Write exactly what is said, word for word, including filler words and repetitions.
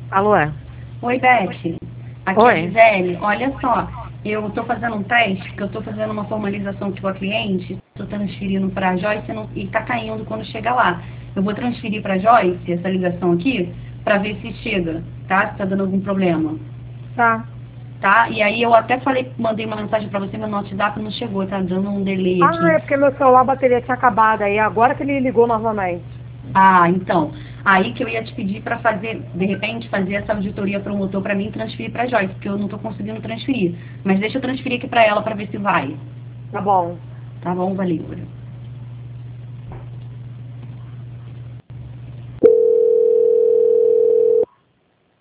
Alô? É? Oi, Beth. Aqui é a Oi. Gisele. Olha só, eu estou fazendo um teste, porque eu estou fazendo uma formalização com a cliente, estou transferindo para a Joyce não- e está caindo quando chega lá. Eu vou transferir para a Joyce essa ligação aqui, para ver se chega, tá? Se está dando algum problema. Tá. Tá? E aí eu até falei, mandei uma mensagem para você, mas no WhatsApp não chegou, tá dando um delay Ah, aqui. é porque meu celular a bateria tinha acabado aí, agora que ele ligou novamente. Ah, então. Aí que eu ia te pedir para fazer, de repente, fazer essa auditoria promotor para mim e transferir para Joyce, porque eu não estou conseguindo transferir. Mas deixa eu transferir aqui para ela para ver se vai. Tá bom. Tá bom, valeu.